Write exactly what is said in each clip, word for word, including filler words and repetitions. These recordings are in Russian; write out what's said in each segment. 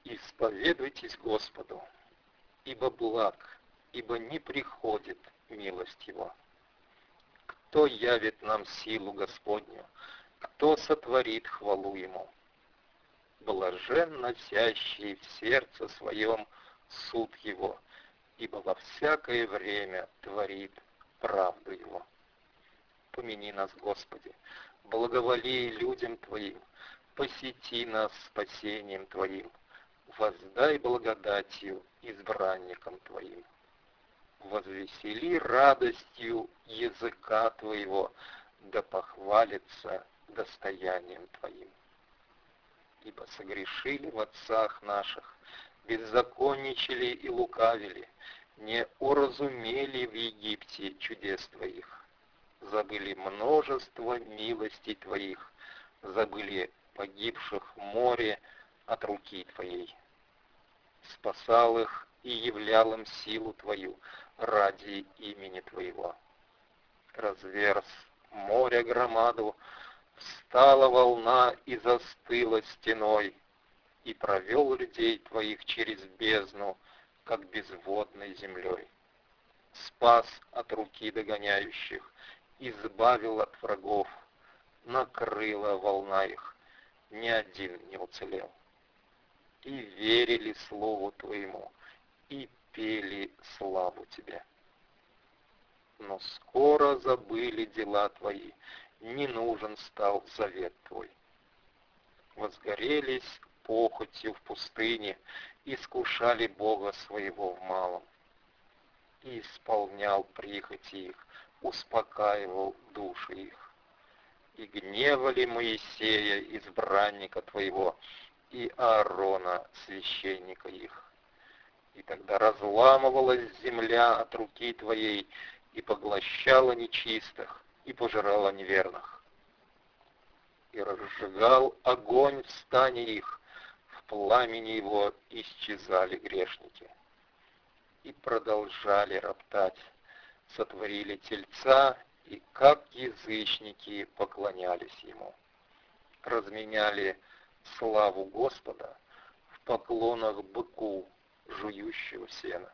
Исповедуйтесь Господу, ибо благ, ибо не приходит милость Его. Кто явит нам силу Господню, кто сотворит хвалу Ему? Блажен носящий в сердце своем суд Его, ибо во всякое время творит правду Его. Помяни нас, Господи, благоволи людям Твоим, посети нас спасением Твоим, воздай благодатью избранникам Твоим. Возвесели радостью языка Твоего, да похвалится достоянием Твоим. Ибо согрешили в отцах наших, беззаконничали и лукавили, не уразумели в Египте чудес Твоих, забыли множество милостей Твоих, забыли погибших в море от руки Твоей. Спасал их и являл им силу Твою ради имени Твоего. Разверз море громаду, встала волна и застыла стеной, и провел людей Твоих через бездну, как безводной землей. Спас от руки догоняющих, избавил от врагов, накрыла волна их, ни один не уцелел. И верили слову Твоему, и пели славу Тебе. Но скоро забыли дела Твои, не нужен стал завет Твой. Возгорелись похотью в пустыне, искушали Бога своего в малом. И исполнял прихоти их, успокаивал души их. И гневали Моисея, избранника Твоего, и Аарона, священника их. И тогда разламывалась земля от руки Твоей, и поглощала нечистых, и пожирала неверных. И разжигал огонь в стане их, в пламени его исчезали грешники. И продолжали роптать, сотворили тельца, и как язычники поклонялись ему. Разменяли славу Господа в поклонах быку, жующего сена.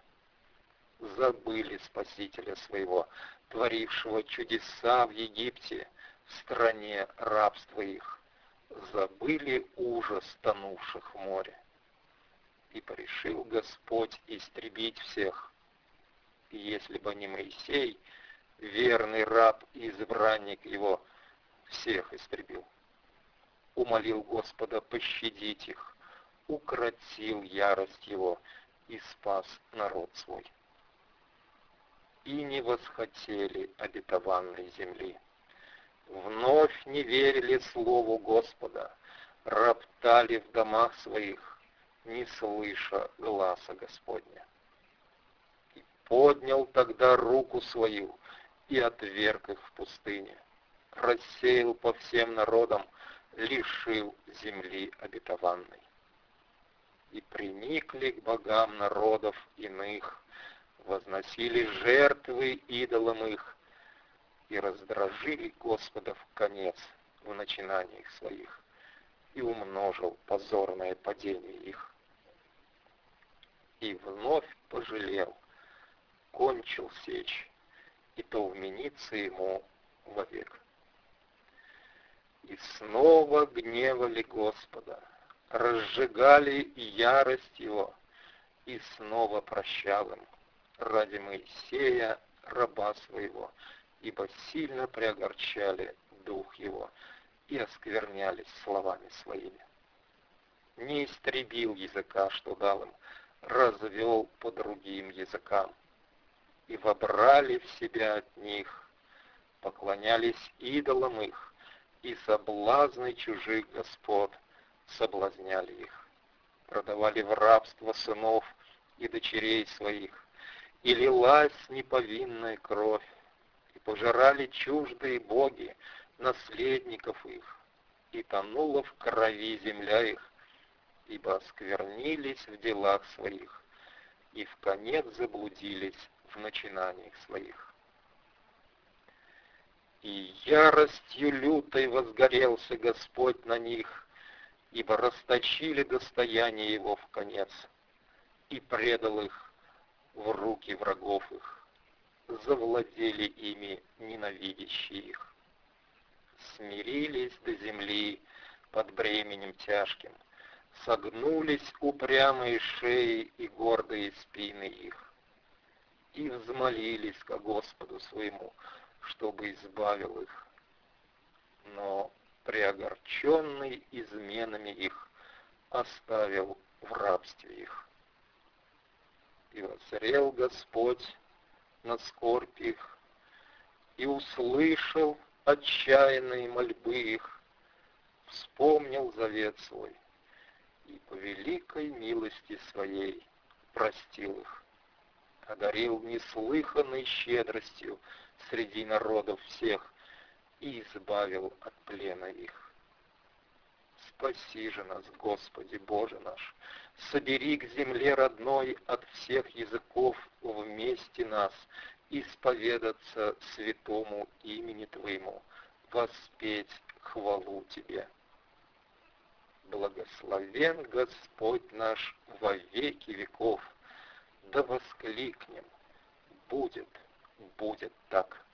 Забыли Спасителя своего, творившего чудеса в Египте, в стране рабства их. Забыли ужас тонувших в море. И порешил Господь истребить всех. И если бы не Моисей, верный раб и избранник его, всех истребил. Умолил Господа пощадить их, укротил ярость его и спас народ свой. И не восхотели обетованной земли. Вновь не верили слову Господа, роптали в домах своих, не слыша гласа Господня. И поднял тогда руку свою и отверг их в пустыне, рассеял по всем народам, лишил земли обетованной. И приникли к богам народов иных, возносили жертвы идолам их, и раздражили Господа в конец в начинаниях своих, и умножил позорное падение их. И вновь пожалел, кончил сечь, и то вменится ему вовек. И снова гневали Господа, разжигали ярость его, и снова прощал им ради Моисея, раба своего, ибо сильно приогорчали дух его и осквернялись словами своими. Не истребил языка, что дал им, развел по другим языкам, и вобрали в себя от них, поклонялись идолам их, и соблазны чужих господ соблазняли их, продавали в рабство сынов и дочерей своих, и лилась неповинная кровь, и пожирали чуждые боги, наследников их, и тонула в крови земля их, ибо осквернились в делах своих, и в конец заблудились в начинаниях своих. И яростью лютой возгорелся Господь на них, ибо расточили достояние его в конец, и предал их в руки врагов их, завладели ими ненавидящие их. Смирились до земли под бременем тяжким, согнулись упрямые шеи и гордые спины их, и взмолились ко Господу своему, чтобы избавил их. Но преогорченный изменами их оставил в рабстве их. И воззрел Господь на скорбь их, и услышал отчаянные мольбы их, вспомнил завет свой, и по великой милости своей простил их, одарил неслыханной щедростью среди народов всех и избавил от плена их. Спаси же нас, Господи Боже наш, собери к земле родной от всех языков вместе нас, исповедаться святому имени Твоему, воспеть хвалу Тебе. Благословен Господь наш во веки веков, да воскликнем: будет, будет так.